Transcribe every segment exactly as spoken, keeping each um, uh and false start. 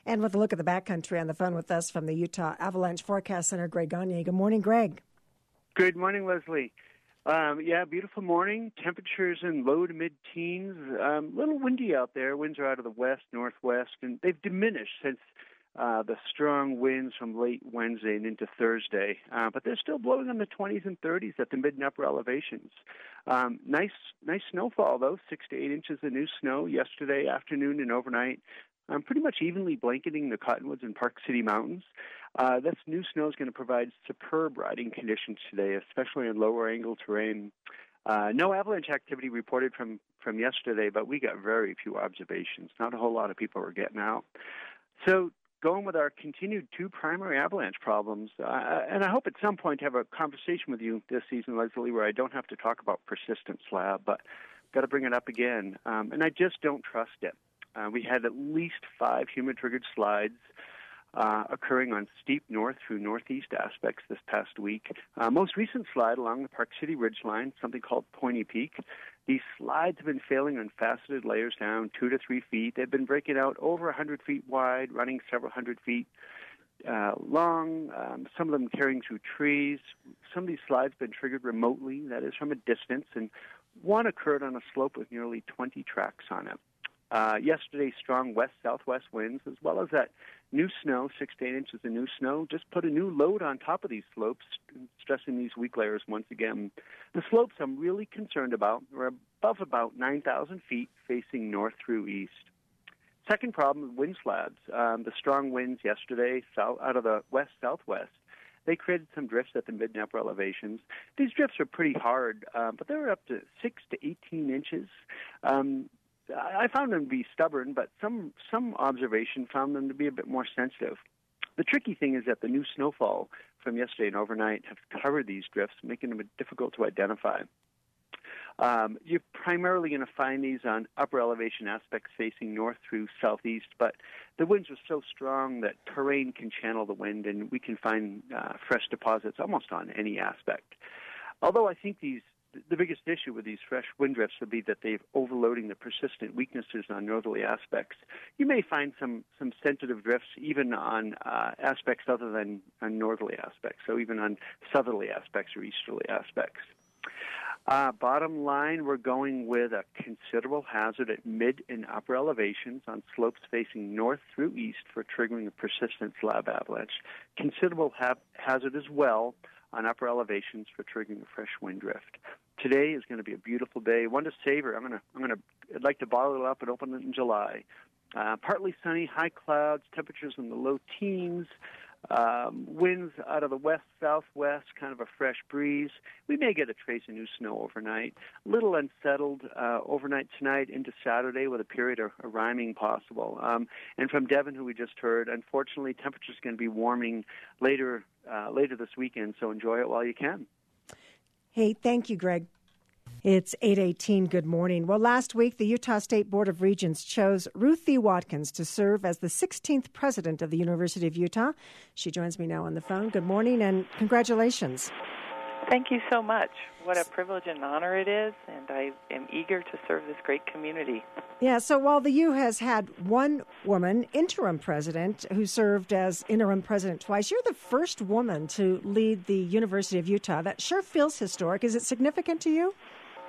And with a look at the backcountry, on the phone with us from the Utah Avalanche Forecast Center, Greg Gagne. Good morning, Greg. Good morning, Leslie. Um, yeah, beautiful morning. Temperatures in low to mid-teens. A um, little windy out there. Winds are out of the west, northwest, and they've diminished since uh, the strong winds from late Wednesday and into Thursday. Uh, but they're still blowing in the twenties and thirties at the mid and upper elevations. Um, nice, nice snowfall, though. Six to eight inches of new snow yesterday afternoon and overnight. Um, pretty much evenly blanketing the Cottonwoods and Park City Mountains. Uh, this new snow is going to provide superb riding conditions today, especially in lower angle terrain. Uh, no avalanche activity reported from, from yesterday, but we got very few observations. Not a whole lot of people were getting out. So going with our continued two primary avalanche problems, uh, and I hope at some point to have a conversation with you this season, Leslie, where I don't have to talk about persistent slab, but got to bring it up again. Um, and I just don't trust it. Uh, we had at least five human-triggered slides uh, occurring on steep north through northeast aspects this past week. Uh, most recent slide along the Park City Ridgeline, something called Pointy Peak. These slides have been failing on faceted layers down two to three feet. They've been breaking out over one hundred feet wide, running several hundred feet uh, long, um, some of them carrying through trees. Some of these slides have been triggered remotely, that is from a distance, and one occurred on a slope with nearly twenty tracks on it. Uh, yesterday, strong west-southwest winds, as well as that new snow, six to eight inches of new snow, just put a new load on top of these slopes, stressing these weak layers once again. The slopes I'm really concerned about are above about nine thousand feet, facing north through east. Second problem, wind slabs. Um, the strong winds yesterday south, out of the west-southwest, they created some drifts at the mid and upper elevations. These drifts are pretty hard, uh, but they were up to six to eighteen inches. Um, I found them to be stubborn, but some some observation found them to be a bit more sensitive. The tricky thing is that the new snowfall from yesterday and overnight have covered these drifts, making them difficult to identify. Um, you're primarily going to find these on upper elevation aspects facing north through southeast, but the winds are so strong that terrain can channel the wind, and we can find uh, fresh deposits almost on any aspect. Although I think these The biggest issue with these fresh wind drifts would be that they're overloading the persistent weaknesses on northerly aspects. You may find some, some sensitive drifts even on uh, aspects other than on northerly aspects, so even on southerly aspects or easterly aspects. Uh, bottom line, we're going with a considerable hazard at mid and upper elevations on slopes facing north through east for triggering a persistent slab avalanche. Considerable ha- hazard as well on upper elevations for triggering a fresh wind drift. Today is going to be a beautiful day, one to savor. I'm going to, I'm going to, I'd like to bottle it up and open it in July. Uh, partly sunny, high clouds, temperatures in the low teens, um, winds out of the west-southwest, kind of a fresh breeze. We may get a trace of new snow overnight. A little unsettled uh, overnight tonight into Saturday with a period of, of rhyming possible. Um, and from Devon, who we just heard, unfortunately, temperatures going to be warming later uh, later this weekend, so enjoy it while you can. Hey, thank you, Greg. It's eight eighteen. Good morning. Well, last week, the Utah State Board of Regents chose Ruthie Watkins to serve as the sixteenth president of the University of Utah. She joins me now on the phone. Good morning and congratulations. Thank you so much. What a privilege and honor it is, and I am eager to serve this great community. Yeah, so while the U has had one woman interim president who served as interim president twice, you're the first woman to lead the University of Utah. That sure feels historic. Is it significant to you?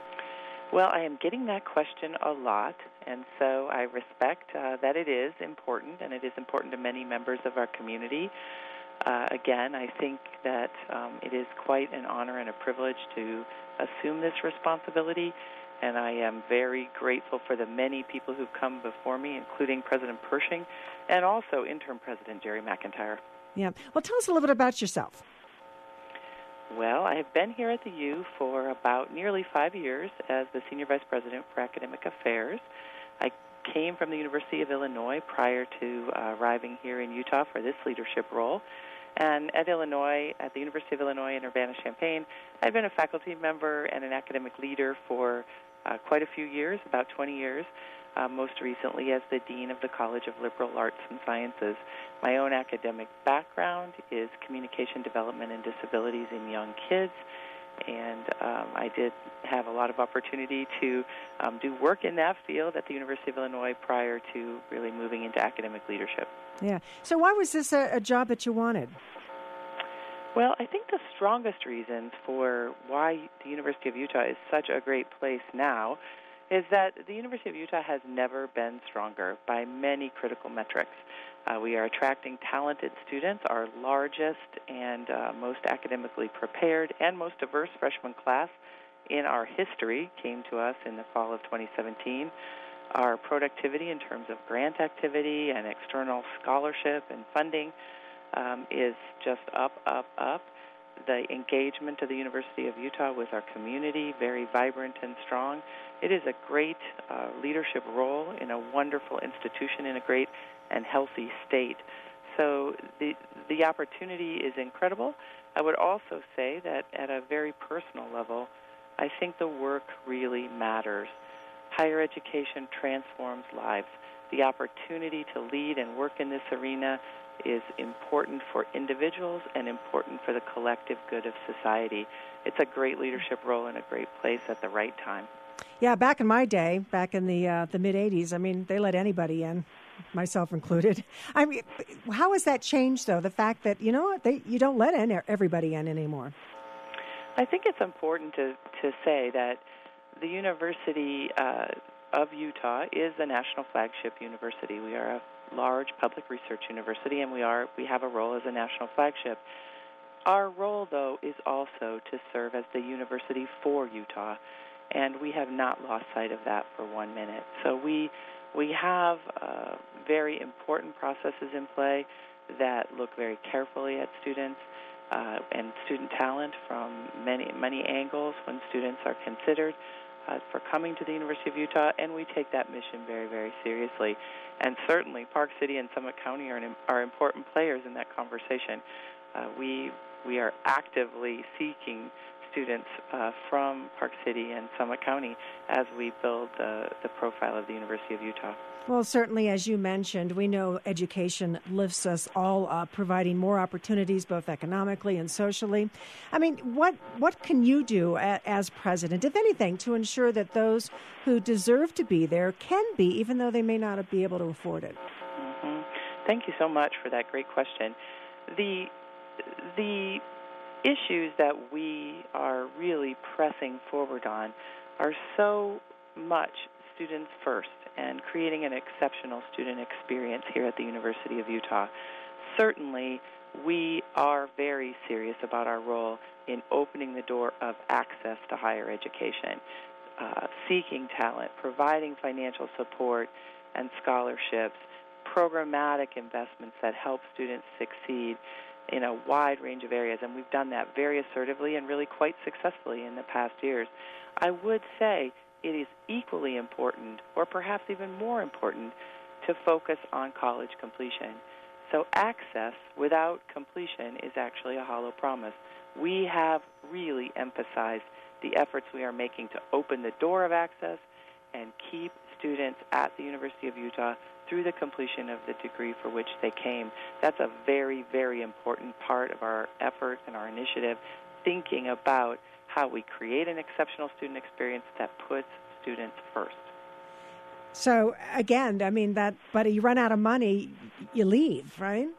Well, I am getting that question a lot, and so I respect uh, that it is important, and it is important to many members of our community. Uh, again, I think that um, it is quite an honor and a privilege to assume this responsibility, and I am very grateful for the many people who've come before me, including President Pershing and also interim President Jerry McIntyre. Yeah. Well, tell us a little bit about yourself. Well, I have been here at the U for about nearly five years as the Senior Vice President for Academic Affairs. I came from the University of Illinois prior to uh, arriving here in Utah for this leadership role. And at Illinois, at the University of Illinois in Urbana-Champaign, I've been a faculty member and an academic leader for uh, quite a few years, about twenty years, uh, most recently as the Dean of the College of Liberal Arts and Sciences. My own academic background is communication development and disabilities in young kids, and um, I did have a lot of opportunity to um, do work in that field at the University of Illinois prior to really moving into academic leadership. Yeah. So why was this a, a job that you wanted? Well, I think the strongest reasons for why the University of Utah is such a great place now is that the University of Utah has never been stronger by many critical metrics. Uh, we are attracting talented students. Our largest and uh, most academically prepared and most diverse freshman class in our history came to us in the fall of twenty seventeen. Our productivity in terms of grant activity and external scholarship and funding um, is just up, up, up. The engagement of the University of Utah with our community, very vibrant and strong. It is a great uh, leadership role in a wonderful institution in a great and healthy state. So the the opportunity is incredible. I would also say that at a very personal level, I think the work really matters. Higher education transforms lives. The opportunity to lead and work in this arena is important for individuals and important for the collective good of society. It's a great leadership role in a great place at the right time. Yeah, back in my day, back in the uh, the mid-eighties, I mean, they let anybody in, myself included. I mean, how has that changed, though, the fact that, you know what, they, you don't let in everybody in anymore? I think it's important to, to say that the University uh, of Utah is the national flagship university. We are a large public research university, and we are we have a role as a national flagship. Our role, though, is also to serve as the university for Utah, and we have not lost sight of that for one minute. So we we have uh, very important processes in play that look very carefully at students uh, and student talent from many many angles when students are considered uh, for coming to the University of Utah, and we take that mission very, very seriously. And certainly Park City and Summit County are, an, are important players in that conversation. Uh, we we are actively seeking students uh, from Park City and Summit County as we build the, the profile of the University of Utah. Well, certainly, as you mentioned, we know education lifts us all up, providing more opportunities both economically and socially. I mean, what what can you do a, as president, if anything, to ensure that those who deserve to be there can be, even though they may not be able to afford it? Mm-hmm. Thank you so much for that great question. The the issues that we are really pressing forward on are so much students first and creating an exceptional student experience here at the University of Utah. Certainly, we are very serious about our role in opening the door of access to higher education, uh, seeking talent, providing financial support and scholarships, programmatic investments that help students succeed in a wide range of areas, and we've done that very assertively and really quite successfully in the past years. I would say it is equally important, or perhaps even more important, to focus on college completion. So access without completion is actually a hollow promise. We have really emphasized the efforts we are making to open the door of access and keep students at the University of Utah through the completion of the degree for which they came. That's a very, very important part of our effort and our initiative, thinking about how we create an exceptional student experience that puts students first. So, again, I mean, that, but you run out of money, you leave, right?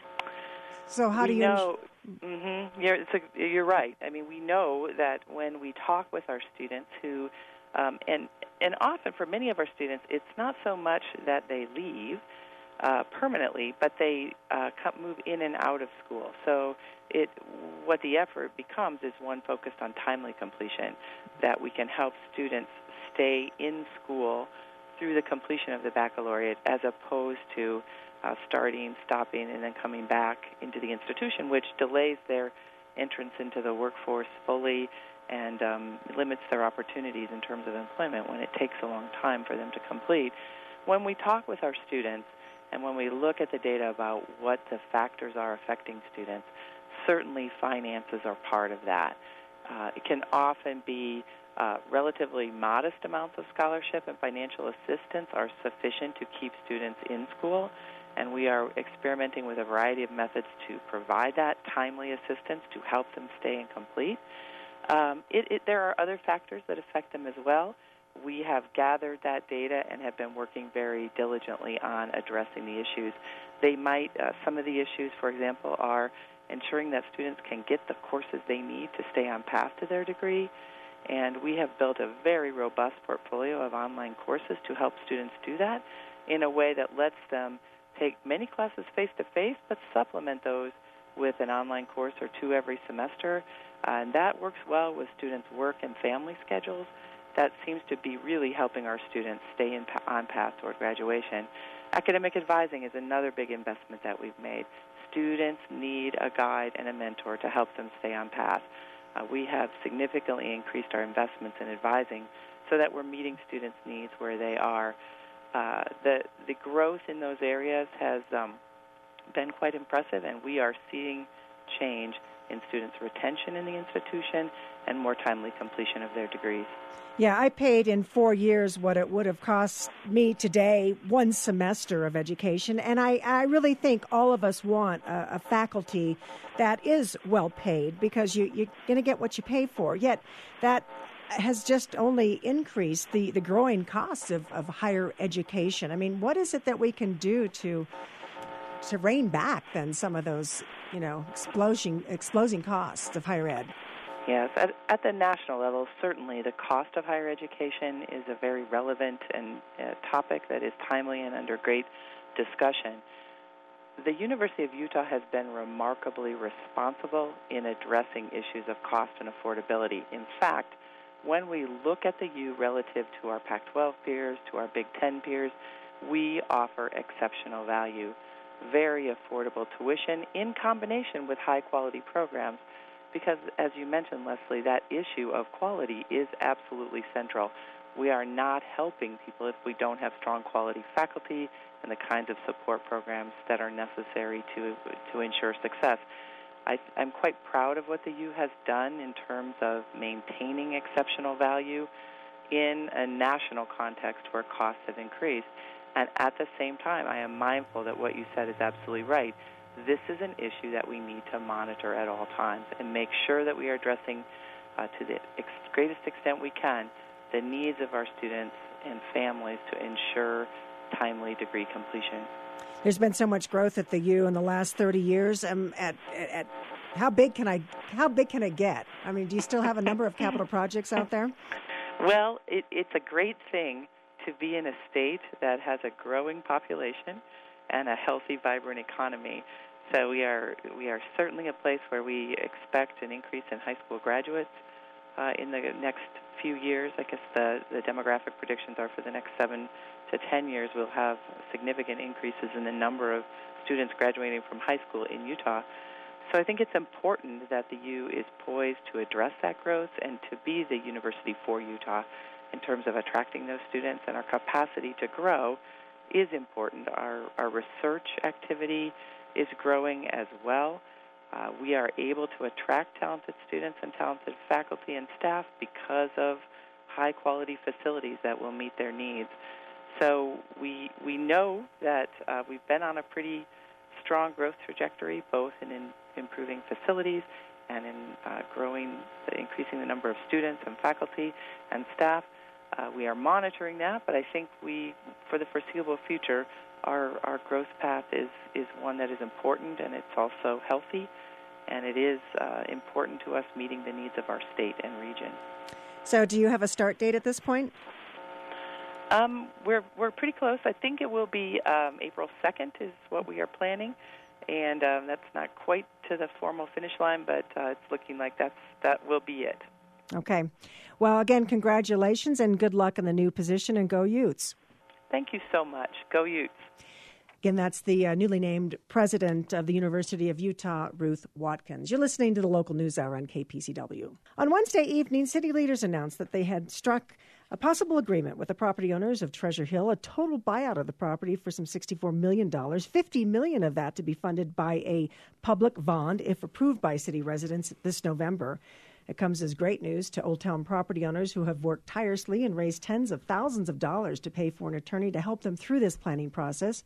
So how we do you... know, mm-hmm, you're, it's a, you're right. I mean, we know that when we talk with our students who, um, and and often for many of our students, it's not so much that they leave uh, permanently, but they uh, come, move in and out of school. So it what the effort becomes is one focused on timely completion, that we can help students stay in school through the completion of the baccalaureate as opposed to uh, starting, stopping, and then coming back into the institution, which delays their entrance into the workforce fully and um, limits their opportunities in terms of employment when it takes a long time for them to complete. When we talk with our students and when we look at the data about what the factors are affecting students, certainly finances are part of that. Uh, it can often be uh, relatively modest amounts of scholarship and financial assistance are sufficient to keep students in school, and we are experimenting with a variety of methods to provide that timely assistance to help them stay and complete. Um, it, it, there are other factors that affect them as well. We have gathered that data and have been working very diligently on addressing the issues. They might, uh, some of the issues, for example, are ensuring that students can get the courses they need to stay on path to their degree. And we have built a very robust portfolio of online courses to help students do that in a way that lets them take many classes face-to-face, but supplement those with an online course or two every semester. Uh, and that works well with students' work and family schedules. That seems to be really helping our students stay in, on path toward graduation. Academic advising is another big investment that we've made. Students need a guide and a mentor to help them stay on path. Uh, we have significantly increased our investments in advising so that we're meeting students' needs where they are. Uh, the, the growth in those areas has um, been quite impressive, and we are seeing change in students' retention in the institution and more timely completion of their degrees. Yeah, I paid in four years what it would have cost me today, one semester of education, and I, I really think all of us want a, a faculty that is well paid, because you, you're going to get what you pay for. Yet that has just only increased the, the growing costs of, of higher education. I mean, what is it that we can do to to rein back then some of those, you know, exploding, exploding costs of higher ed? Yes, at, at the national level, certainly the cost of higher education is a very relevant and uh, topic that is timely and under great discussion. The University of Utah has been remarkably responsible in addressing issues of cost and affordability. In fact, when we look at the U relative to our Pac twelve peers, to our Big Ten peers, we offer exceptional value, very affordable tuition in combination with high-quality programs. Because, as you mentioned, Leslie, that issue of quality is absolutely central. We are not helping people if we don't have strong quality faculty and the kinds of support programs that are necessary to to ensure success. I, I'm quite proud of what the U has done in terms of maintaining exceptional value in a national context where costs have increased. And at the same time, I am mindful that what you said is absolutely right. This is an issue that we need to monitor at all times and make sure that we are addressing uh, to the ex- greatest extent we can the needs of our students and families to ensure timely degree completion. There's been so much growth at the U in the last thirty years. Um, at, at, at how big can I? How big can it get? I mean, do you still have a number of capital projects out there? Well, it, it's a great thing to be in a state that has a growing population and a healthy, vibrant economy. So we are we are certainly a place where we expect an increase in high school graduates uh, in the next few years. I guess the, the demographic predictions are for the next seven to ten years we'll have significant increases in the number of students graduating from high school in Utah. So I think it's important that the U is poised to address that growth and to be the university for Utah in terms of attracting those students, and our capacity to grow is important. Our, our research activity is growing as well. Uh, we are able to attract talented students and talented faculty and staff because of high-quality facilities that will meet their needs. So we we know that uh, we've been on a pretty strong growth trajectory, both in, in improving facilities and in uh, growing, increasing the number of students and faculty and staff. Uh, we are monitoring that, but I think we, for the foreseeable future, our, our growth path is, is one that is important, and it's also healthy, and it is uh, important to us meeting the needs of our state and region. So do you have a start date at this point? Um, we're we're pretty close. I think it will be um, April second is what we are planning, and um, that's not quite to the formal finish line, but uh, it's looking like that's that will be it. Okay. Well, again, congratulations and good luck in the new position, and go Utes. Thank you so much. Go Utes. Again, that's the uh, newly named president of the University of Utah, Ruth Watkins. You're listening to the Local News Hour on K P C W. On Wednesday evening, city leaders announced that they had struck a possible agreement with the property owners of Treasure Hill, a total buyout of the property for some sixty-four million dollars, fifty million dollars of that to be funded by a public bond if approved by city residents this November. It comes as great news to Old Town property owners who have worked tirelessly and raised tens of thousands of dollars to pay for an attorney to help them through this planning process.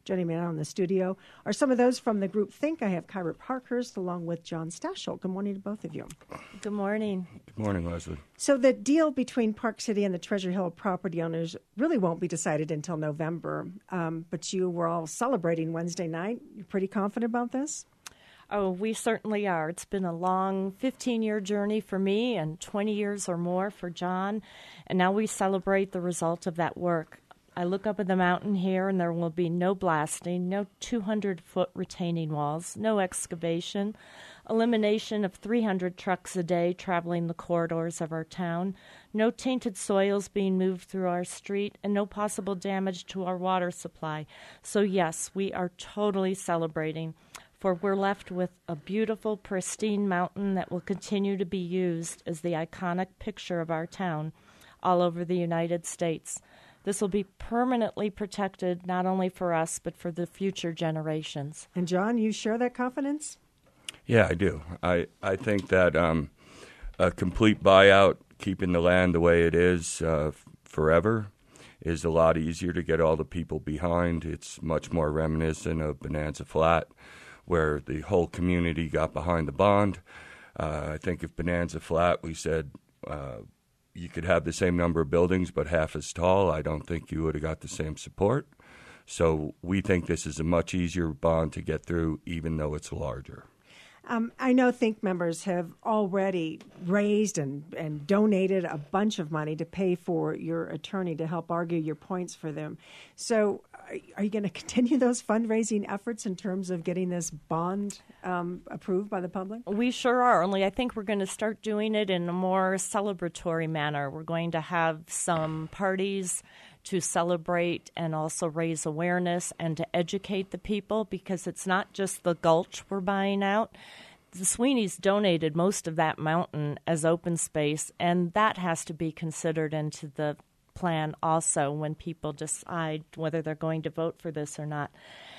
Joining me now in the studio are some of those from the group Think. I have Kyra Parkhurst along with John Stachel. Good morning to both of you. Good morning. Good morning, Leslie. So the deal between Park City and the Treasure Hill property owners really won't be decided until November, um, but you were all celebrating Wednesday night. You're pretty confident about this? Oh, we certainly are. It's been a long fifteen-year journey for me and twenty years or more for John, and now we celebrate the result of that work. I look up at the mountain here, and there will be no blasting, no two hundred foot retaining walls, no excavation, elimination of three hundred trucks a day traveling the corridors of our town, no tainted soils being moved through our street, and no possible damage to our water supply. So, yes, we are totally celebrating, for we're left with a beautiful, pristine mountain that will continue to be used as the iconic picture of our town all over the United States. This will be permanently protected not only for us, but for the future generations. And John, you share that confidence? Yeah, I do. I, I think that um, a complete buyout, keeping the land the way it is uh, f- forever, is a lot easier to get all the people behind. It's much more reminiscent of Bonanza Flat, where the whole community got behind the bond. Uh, I think if Bonanza Flat, we said, uh, you could have the same number of buildings but half as tall, I don't think you would have got the same support. So we think this is a much easier bond to get through, even though it's larger. Um, I know Think members have already raised and, and donated a bunch of money to pay for your attorney to help argue your points for them. So are, are you going to continue those fundraising efforts in terms of getting this bond um, approved by the public? We sure are, only I think we're going to start doing it in a more celebratory manner. We're going to have some parties to celebrate and also raise awareness and to educate the people, because it's not just the gulch we're buying out. The Sweeney's donated most of that mountain as open space, and that has to be considered into the plan also when people decide whether they're going to vote for this or not.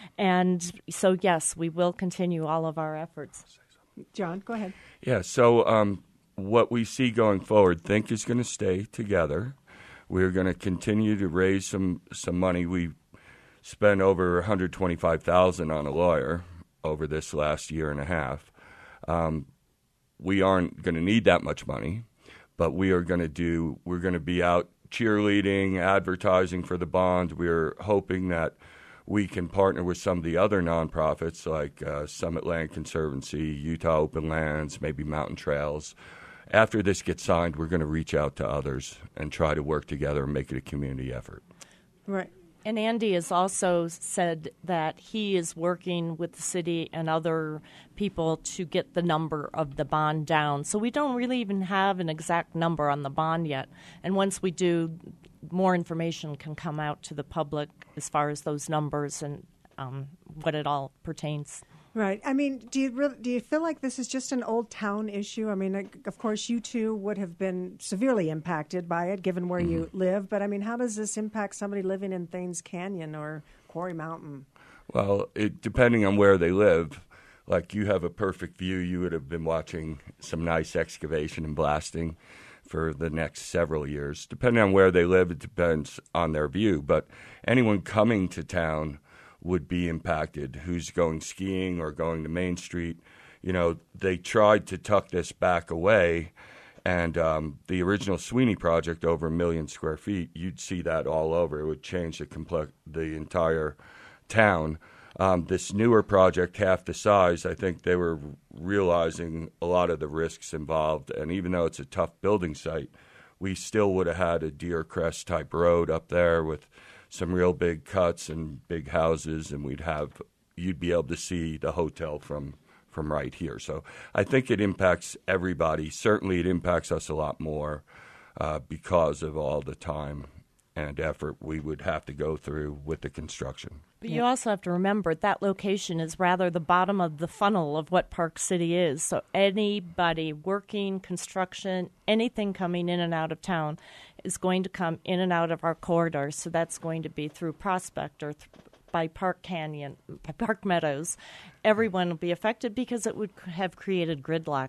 And so, yes, we will continue all of our efforts. John, go ahead. Yeah, so um, what we see going forward, Think is going to stay together. We're going to continue to raise some, some money. We spent over one hundred twenty-five thousand dollars on a lawyer over this last year and a half. Um, we aren't going to need that much money, but we are going to do. We're going to be out cheerleading, advertising for the bond. We're hoping that we can partner with some of the other nonprofits like uh, Summit Land Conservancy, Utah Open Lands, maybe Mountain Trails. After this gets signed, we're going to reach out to others and try to work together and make it a community effort. Right. And Andy has also said that he is working with the city and other people to get the number of the bond down. So we don't really even have an exact number on the bond yet. And once we do, more information can come out to the public as far as those numbers and um, what it all pertains. Right. I mean, do you really, do you feel like this is just an old town issue? I mean, of course, you two would have been severely impacted by it, given where mm-hmm. you live. But I mean, how does this impact somebody living in Thames Canyon or Quarry Mountain? Well, it, depending on where they live, like you have a perfect view. You would have been watching some nice excavation and blasting for the next several years. Depending on where they live, it depends on their view. But anyone coming to town would be impacted, who's going skiing or going to Main Street. You know, they tried to tuck this back away, and um, the original Sweeney project, over a million square feet, you'd see that all over. It would change the complex, the entire town. Um, this newer project, half the size, I think they were realizing a lot of the risks involved, and even though it's a tough building site, we still would have had a Deer Crest type road up there with some real big cuts and big houses, and we'd have you'd be able to see the hotel from from right here. So I think it impacts everybody. Certainly it impacts us a lot more uh, because of all the time and effort we would have to go through with the construction. But you also have to remember that location is rather the bottom of the funnel of what Park City is. So anybody working, construction, anything coming in and out of town is going to come in and out of our corridors. So that's going to be through Prospect or th- by Park Canyon, by Park Meadows. Everyone will be affected because it would have created gridlock.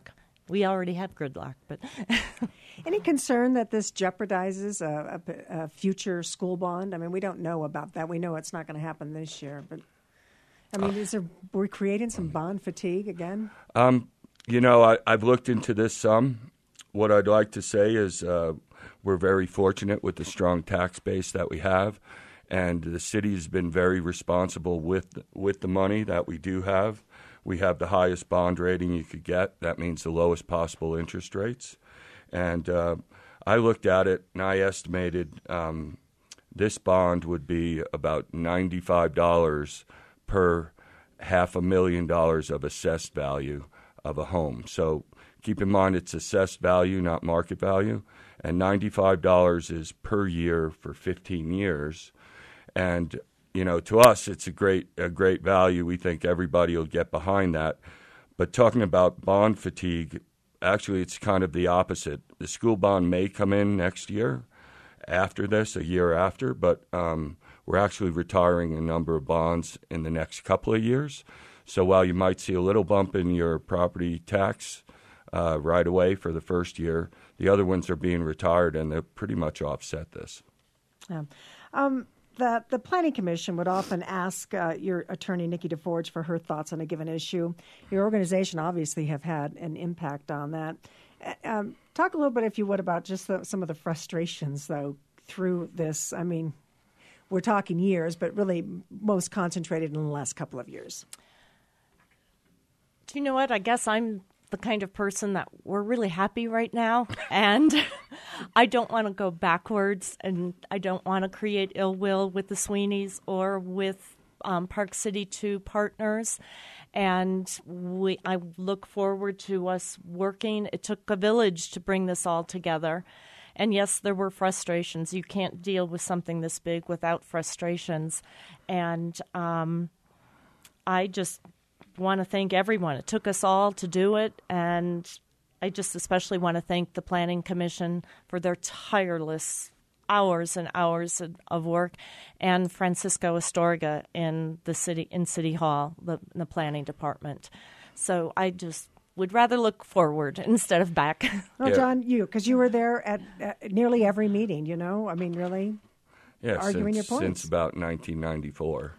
We already have gridlock, but any concern that this jeopardizes a, a, a future school bond? I mean, we don't know about that. We know it's not going to happen this year, but I mean, is there we're creating some bond fatigue again? Um, you know, I, I've looked into this some. What I'd like to say is uh, we're very fortunate with the strong tax base that we have, and the city has been very responsible with with the money that we do have. We have the highest bond rating you could get. That means the lowest possible interest rates. And uh, I looked at it, and I estimated um, this bond would be about ninety-five dollars per half a million dollars of assessed value of a home. So keep in mind it's assessed value, not market value. And ninety-five dollars is per year for fifteen years. And you know, to us, it's a great a great value. We think everybody will get behind that. But talking about bond fatigue, actually, it's kind of the opposite. The school bond may come in next year after this, a year after, but um, we're actually retiring a number of bonds in the next couple of years. So while you might see a little bump in your property tax uh, right away for the first year, the other ones are being retired, and they pretty much offset this. Yeah. Um, The, the Planning Commission would often ask uh, your attorney, Nikki DeForge, for her thoughts on a given issue. Your organization obviously have had an impact on that. Um, talk a little bit, if you would, about just the, some of the frustrations, though, through this. I mean, we're talking years, but really most concentrated in the last couple of years. Do you know what? I guess I'm the kind of person that we're really happy right now, and I don't want to go backwards, and I don't want to create ill will with the Sweeneys or with um, Park City two partners. And we, I look forward to us working. It took a village to bring this all together. And yes, there were frustrations. You can't deal with something this big without frustrations. And um, I just want to thank everyone. It took us all to do it, and I just especially want to thank the Planning Commission for their tireless hours and hours of work, and Francisco Astorga in the city in City Hall, the, the Planning Department. So I just would rather look forward instead of back. Well, Yeah. John, you, because you were there at, at nearly every meeting, you know? I mean, really Yeah, arguing since, your points. since about nineteen ninety-four.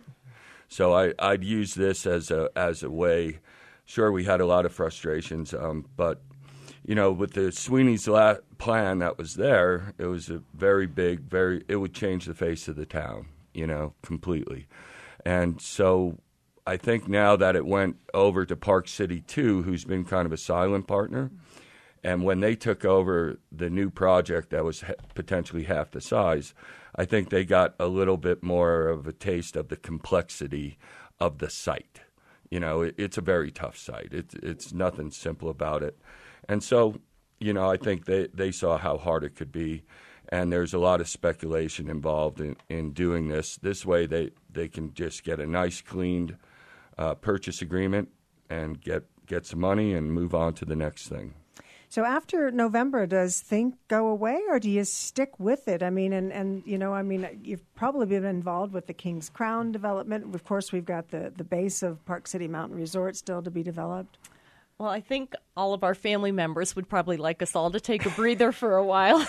So I, I'd use this as a as a way. Sure, we had a lot of frustrations, um, but you know, with the Sweeney's la- plan that was there, it was a very big, very. It would change the face of the town, you know, completely. And so I think now that it went over to Park City two, who's been kind of a silent partner, and when they took over the new project that was ha- potentially half the size, I think they got a little bit more of a taste of the complexity of the site. You know, it, it's a very tough site. It's it's nothing simple about it. And so, you know, I think they, they saw how hard it could be, and there's a lot of speculation involved in, in doing this. This way they, they can just get a nice, cleaned uh, purchase agreement and get, get some money and move on to the next thing. So after November, does Think go away, or do you stick with it? I mean, and, and you know, I mean, you've probably been involved with the King's Crown development. Of course, we've got the, the base of Park City Mountain Resort still to be developed. Well, I think all of our family members would probably like us all to take a breather for a while.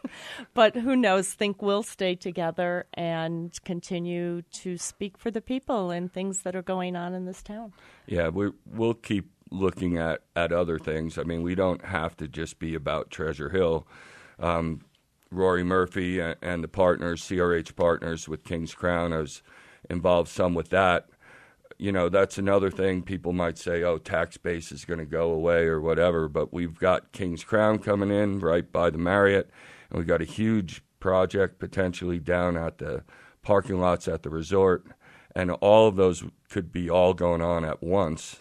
But who knows? Think we'll stay together and continue to speak for the people and things that are going on in this town. Yeah, we we'll keep looking at, at other things. I mean, we don't have to just be about Treasure Hill. Um, Rory Murphy and, and the partners, C R H Partners with King's Crown, I was involved some with that. You know, that's another thing. People might say, oh, tax base is going to go away or whatever, but we've got King's Crown coming in right by the Marriott, and we've got a huge project potentially down at the parking lots at the resort, and all of those could be all going on at once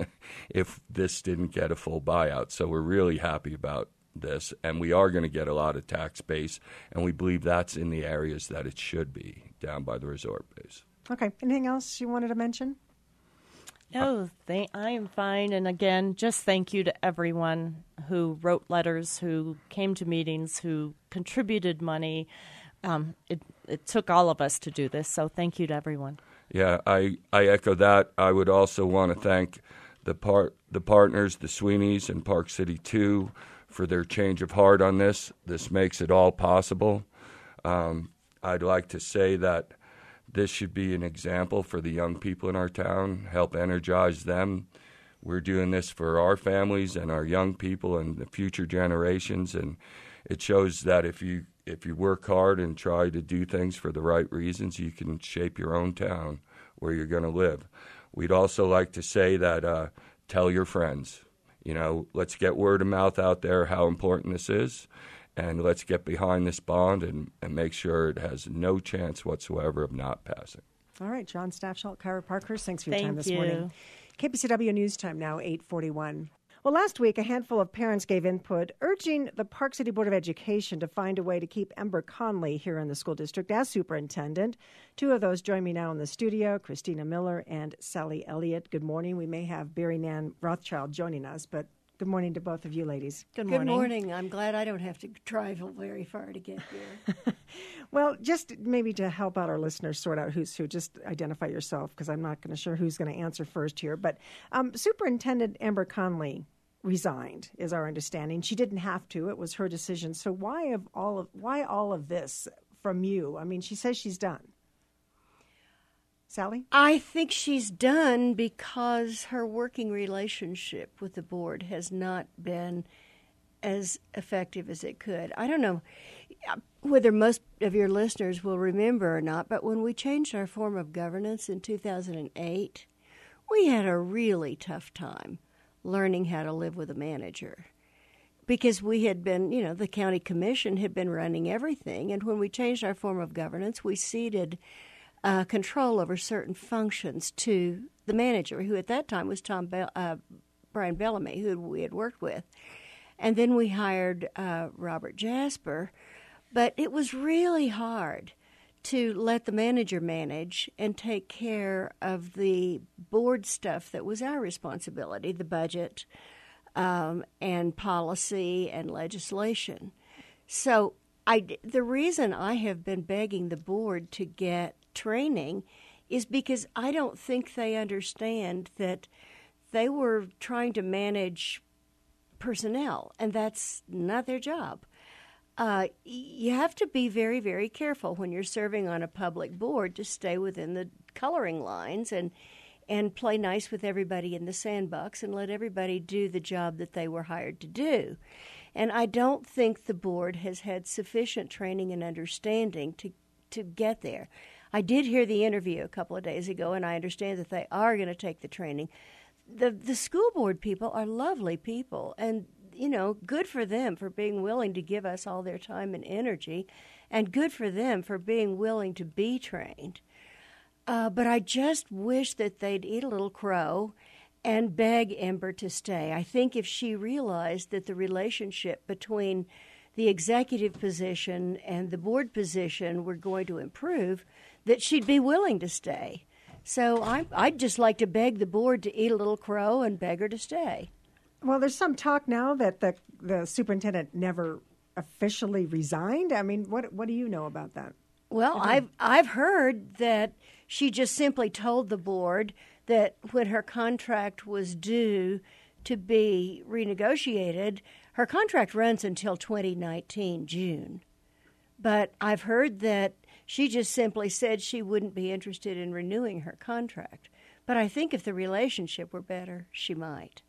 if this didn't get a full buyout. So we're really happy about this, and we are going to get a lot of tax base, and we believe that's in the areas that it should be, down by the resort base. Okay. Anything else you wanted to mention? No, th- I am fine. And again, just thank you to everyone who wrote letters, who came to meetings, who contributed money. Um, it, it took all of us to do this, so thank you to everyone. Yeah, I, I echo that. I would also want to thank the part the partners, the Sweeneys and Park City two, for their change of heart on this. This makes it all possible. Um, I'd like to say that this should be an example for the young people in our town, help energize them. We're doing this for our families and our young people and the future generations, and it shows that if you if you work hard and try to do things for the right reasons, you can shape your own town where you're going to live. We'd also like to say that uh, tell your friends. You know, let's get word of mouth out there how important this is, and let's get behind this bond and, and make sure it has no chance whatsoever of not passing. All right, John Staffschalt, Kyra Parkhurst, thanks for your Thank time this you. morning. K P C W News Time now, eight forty-one. Well, last week, a handful of parents gave input urging the Park City Board of Education to find a way to keep Ember Conley here in the school district as superintendent. Two of those join me now in the studio, Christina Miller and Sally Elliott. Good morning. We may have Barry Nan Rothschild joining us, but good morning to both of you ladies. Good morning. Good morning. I'm glad I don't have to travel very far to get here. Well, just maybe to help out our listeners sort out who's who, just identify yourself, because I'm not going to sure who's going to answer first here. But um, Superintendent Ember Conley resigned, is our understanding. She didn't have to; it was her decision. So why of all of why all of this from you? I mean, she says she's done. Sally? I think she's done because her working relationship with the board has not been as effective as it could. I don't know whether most of your listeners will remember or not, but when we changed our form of governance in two thousand eight, we had a really tough time learning how to live with a manager. Because we had been, you know, the county commission had been running everything, and when we changed our form of governance, we ceded Uh, control over certain functions to the manager, who at that time was Tom Be- uh, Brian Bellamy, who we had worked with. And then we hired uh, Robert Jasper. But it was really hard to let the manager manage and take care of the board stuff that was our responsibility, the budget um, and policy and legislation. So I, the reason I have been begging the board to get training is because I don't think they understand that they were trying to manage personnel, and that's not their job. Uh, you have to be very, very careful when you're serving on a public board to stay within the coloring lines and and play nice with everybody in the sandbox and let everybody do the job that they were hired to do. And I don't think the board has had sufficient training and understanding to, to get there. I did hear the interview a couple of days ago, and I understand that they are going to take the training. The the school board people are lovely people, and, you know, good for them for being willing to give us all their time and energy, and good for them for being willing to be trained. Uh, but I just wish that they'd eat a little crow and beg Ember to stay. I think if she realized that the relationship between the executive position and the board position were going to improve, that she'd be willing to stay. So I, I'd just like to beg the board to eat a little crow and beg her to stay. Well, there's some talk now that the the superintendent never officially resigned. I mean, what what do you know about that? Well, I've I've heard that she just simply told the board that when her contract was due to be renegotiated, her contract runs until twenty nineteen, June. But I've heard that she just simply said she wouldn't be interested in renewing her contract. But I think if the relationship were better, she might.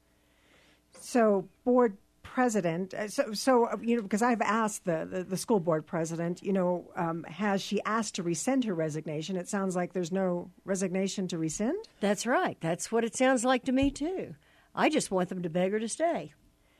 So, board president, so, so you know, because I've asked the, the, the school board president, you know, um, has she asked to rescind her resignation? It sounds like there's no resignation to rescind. That's right. That's what it sounds like to me, too. I just want them to beg her to stay.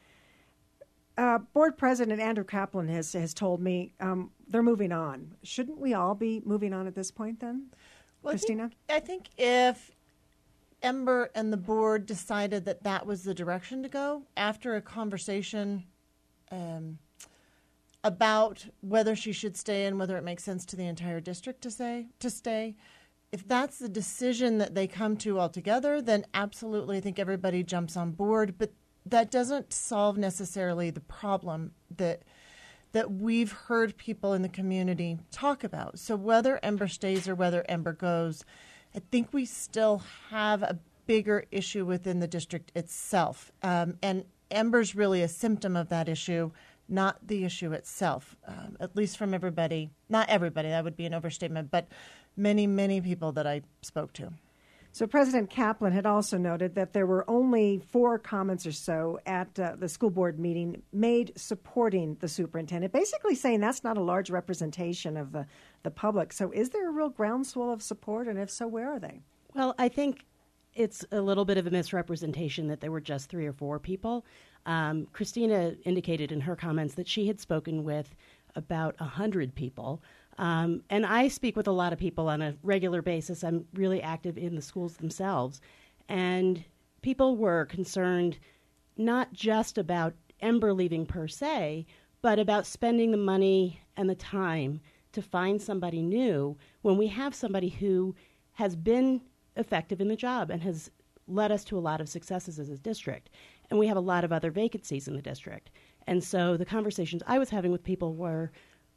Uh, board president Andrew Kaplan has has told me um, they're moving on. Shouldn't we all be moving on at this point then, well, Christina? I think, I think if Ember and the board decided that that was the direction to go after a conversation um, about whether she should stay and whether it makes sense to the entire district to say to stay, if that's the decision that they come to altogether, then absolutely I think everybody jumps on board. But that doesn't solve necessarily the problem that that we've heard people in the community talk about. So whether Ember stays or whether Ember goes, I think we still have a bigger issue within the district itself. Um, and Ember's really a symptom of that issue, not the issue itself, um, at least from everybody. Not everybody, that would be an overstatement, but many, many people that I spoke to. So President Kaplan had also noted that there were only four comments or so at uh, the school board meeting made supporting the superintendent, basically saying that's not a large representation of the, the public. So is there a real groundswell of support, and if so, where are they? Well, I think it's a little bit of a misrepresentation that there were just three or four people. Um, Christina indicated in her comments that she had spoken with about one hundred people. Um, and I speak with a lot of people on a regular basis. I'm really active in the schools themselves. And people were concerned not just about Ember leaving per se, but about spending the money and the time to find somebody new when we have somebody who has been effective in the job and has led us to a lot of successes as a district. And we have a lot of other vacancies in the district. And so the conversations I was having with people were,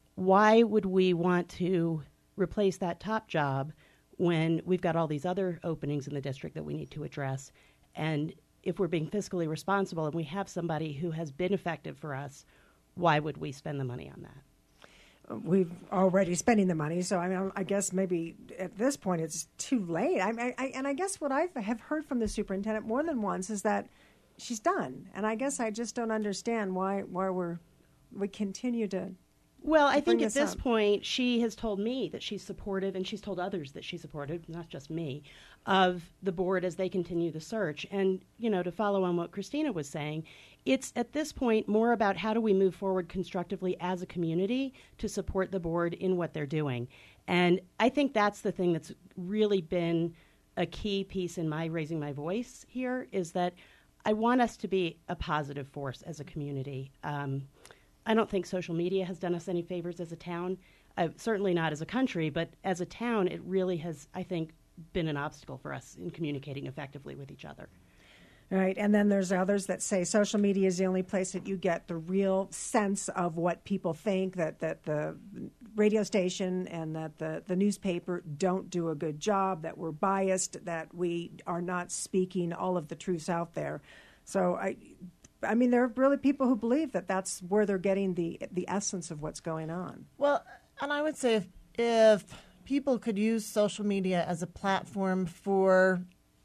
why would we want to replace that top job when we've got all these other openings in the district that we need to address? And if we're being fiscally responsible and we have somebody who has been effective for us, why would we spend the money on that? We've already spending the money, so I mean, I guess maybe at this point it's too late. I, I, and I guess what I have heard from the superintendent more than once is that she's done, and I guess I just don't understand why why we're we continue to. Well, I think at this this up. point, she has told me that she's supportive, and she's told others that she's supportive, not just me, of the board as they continue the search. And, you know, to follow on what Christina was saying, it's at this point more about how do we move forward constructively as a community to support the board in what they're doing. And I think that's the thing that's really been a key piece in my raising my voice here, is that I want us to be a positive force as a community. Um, I don't think social media has done us any favors as a town, uh, certainly not as a country, but as a town, it really has, I think, been an obstacle for us in communicating effectively with each other. Right, and then there's others that say social media is the only place that you get the real sense of what people think, that, that the radio station and that the, the newspaper don't do a good job, that we're biased, that we are not speaking all of the truths out there. So I... I mean, there are really people who believe that that's where they're getting the the essence of what's going on. Well, and I would say if, if people could use social media as a platform for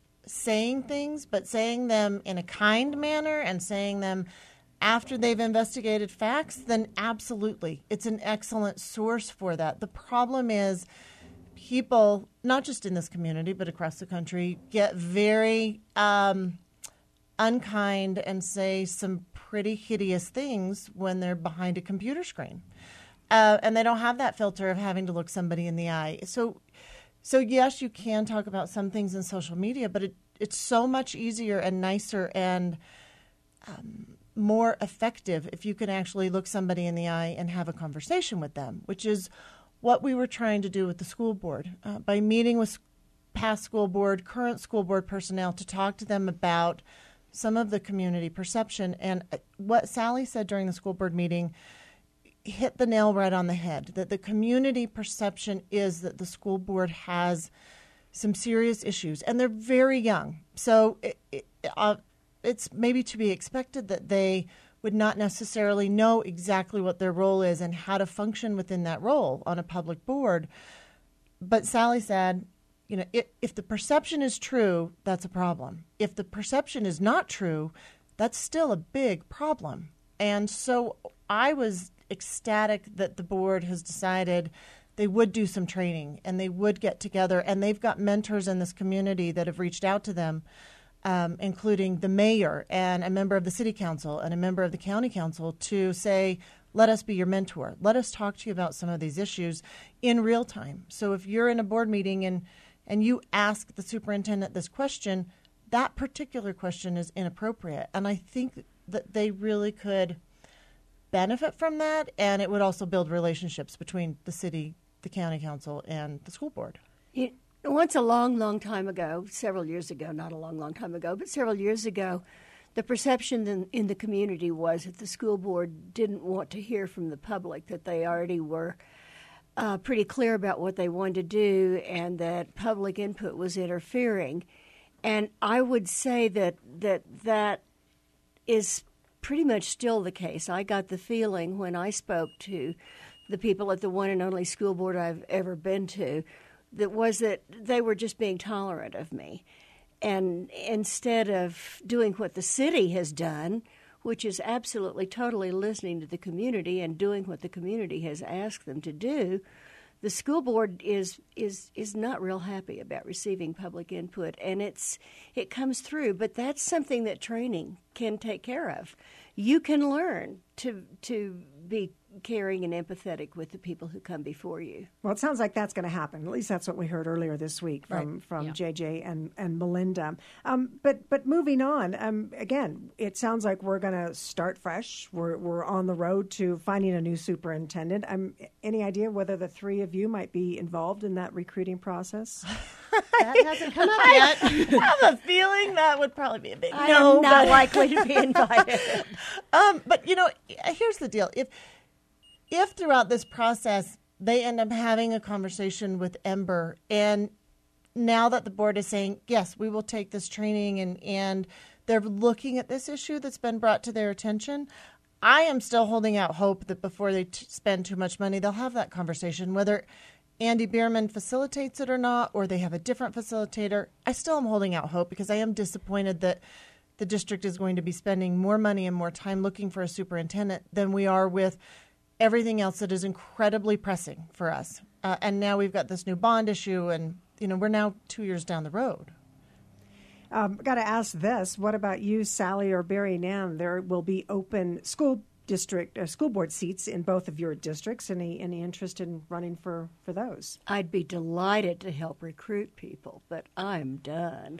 saying things, but saying them in a kind manner and saying them after they've investigated facts, then absolutely. It's an excellent source for that. The problem is people, not just in this community, but across the country, get very... Um, unkind and say some pretty hideous things when they're behind a computer screen. Uh, and they don't have that filter of having to look somebody in the eye. So, so yes, you can talk about some things in social media, but it, it's so much easier and nicer and um, more effective if you can actually look somebody in the eye and have a conversation with them, which is what we were trying to do with the school board. Uh, by meeting with past school board, current school board personnel to talk to them about some of the community perception. And what Sally said during the school board meeting hit the nail right on the head, that the community perception is that the school board has some serious issues, and they're very young. So it, it, uh, it's maybe to be expected that they would not necessarily know exactly what their role is and how to function within that role on a public board. But Sally said, you know, it, if the perception is true, that's a problem. If the perception is not true, that's still a big problem. And so I was ecstatic that the board has decided they would do some training and they would get together. And they've got mentors in this community that have reached out to them, um, including the mayor and a member of the city council and a member of the county council, to say, let us be your mentor. Let us talk to you about some of these issues in real time. So if you're in a board meeting and and you ask the superintendent this question, that particular question is inappropriate. And I think that they really could benefit from that, and it would also build relationships between the city, the county council, and the school board. It, once a long, long time ago, several years ago, not a long, long time ago, but several years ago, the perception in, in the community was that the school board didn't want to hear from the public, that they already were Uh, pretty clear about what they wanted to do, and that public input was interfering. And I would say that that that is pretty much still the case. I got the feeling when I spoke to the people at the one and only school board I've ever been to, that was that they were just being tolerant of me. And instead of doing what the city has done, which is absolutely totally listening to the community and doing what the community has asked them to do, the school board is is is not real happy about receiving public input, and it's it comes through. But that's something that training can take care of. You can learn to to be caring and empathetic with the people who come before you. Well, it sounds like that's going to happen. At least that's what we heard earlier this week from Right. from Yeah. J J and and Melinda. Um, but but moving on, um, again, it sounds like we're going to start fresh. We're we're on the road to finding a new superintendent. Um, any idea whether the three of you might be involved in that recruiting process? That hasn't come up yet. I have a feeling that would probably be a big I no. am not but- likely to be invited. Um, but you know, here's the deal: if if throughout this process they end up having a conversation with Ember, and now that the board is saying yes, we will take this training, and and they're looking at this issue that's been brought to their attention, I am still holding out hope that before they t- spend too much money, they'll have that conversation, whether Andy Bierman facilitates it or not, or they have a different facilitator. I still am holding out hope because I am disappointed that the district is going to be spending more money and more time looking for a superintendent than we are with everything else that is incredibly pressing for us. Uh, and now we've got this new bond issue, and you know we're now two years down the road. Um, got to ask this: what about you, Sally or Barry Nam? There will be open school district uh, school board seats in both of your districts. Any any interest in running for for those? I'd be delighted to help recruit people, but I'm done.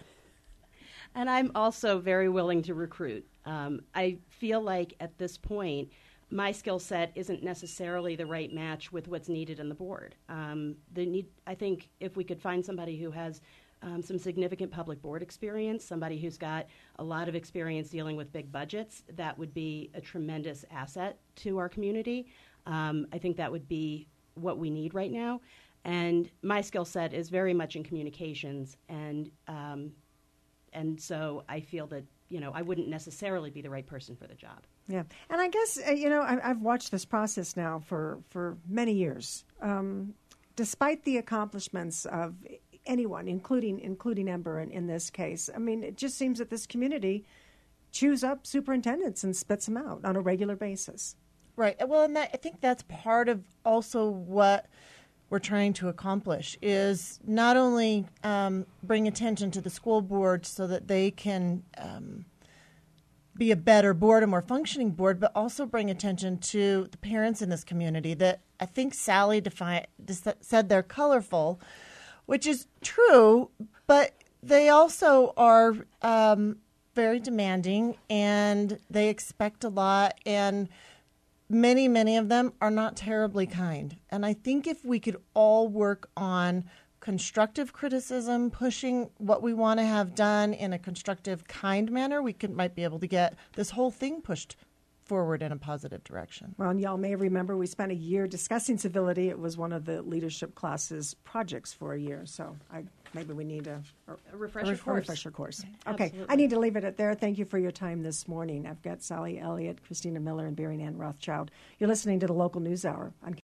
And I'm also very willing to recruit. Um, I feel like at this point, my skill set isn't necessarily the right match with what's needed in the board. Um, the need, I think if we could find somebody who has um, some significant public board experience, somebody who's got a lot of experience dealing with big budgets, that would be a tremendous asset to our community. Um, I think that would be what we need right now. And my skill set is very much in communications, and um, and so I feel that, you know, I wouldn't necessarily be the right person for the job. Yeah, and I guess uh, you know I, I've watched this process now for for many years. Um, despite the accomplishments of anyone, including including Ember in, in this case, I mean, it just seems that this community chews up superintendents and spits them out on a regular basis. Right. Well, and that, I think that's part of also what we're trying to accomplish is not only um, bring attention to the school board so that they can um, be a better board, a more functioning board, but also bring attention to the parents in this community that I think Sally defi- said they're colorful, which is true, but they also are um, very demanding and they expect a lot, and many, many of them are not terribly kind. And I think if we could all work on constructive criticism, pushing what we want to have done in a constructive, kind manner, we could might be able to get this whole thing pushed forward in a positive direction. Well, and y'all may remember we spent a year discussing civility. It was one of the leadership classes projects for a year. So I, maybe we need a, A refresher a, a course. refresher course. Okay, Absolutely. I need to leave it at there. Thank you for your time this morning. I've got Sally Elliott, Christina Miller, and Barry Ann Rothschild. You're listening to the Local News Hour on